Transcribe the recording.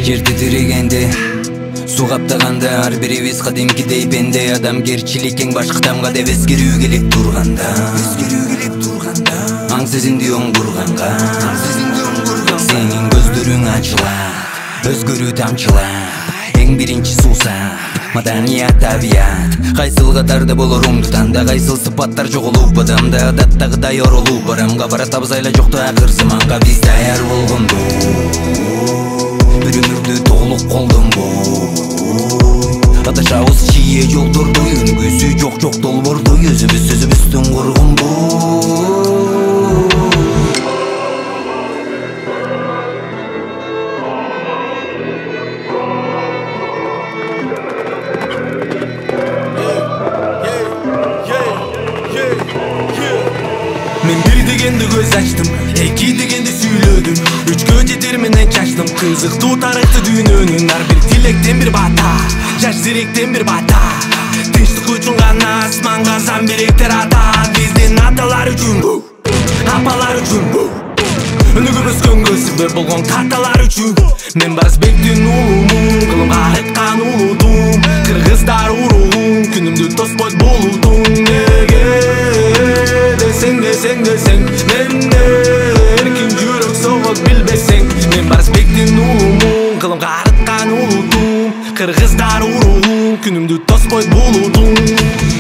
жерди тирегенде суу каптаганда ар бирибиз кадимкидей пенде адамгерчилик эң баш кадамга деп эскерүү келип турганда аң сезимди оңдурганга сенин көздөрүң ачылат өзгөрүү тамчылап эң биринчи суусап маданият табият кайсыл катарда болоруңду танда кайсыл сыпаттар жоголуп адамда адаттагыдай оролуп барамга барат абзайла жокту акыр заманга биз даяр болгонду бір өмүрдү толук колдонбой адашабыз чие жолдордой үнгүсү жок долбордой өзүбүздүн коргонбой Мен бир дегенди көз ачтым, эки дегенди сүйлөдүм, үчкө жетер менен чачтым кызыктуу тарыхты дүйнөнүн ар бир тилектен бир бата, жаш зеректен бир бата. Тынчтык үчүн гана асманга замбиректер атат, биздин аталар үчүн, апалар үчүн, өнүгүп өскөнгө себеп болгон каталар үчүн. Мен Барсбектин улумун, кылымга айткан улутум, кыргыздар уругум, күнүмдү тоспойт болутум. Deseng Mende erkin жүрөк соғот билбесең Мен Барсбектин улумун кылымга арыткан улутум Кыргыздар уругум күнүмдү тоспойт булутум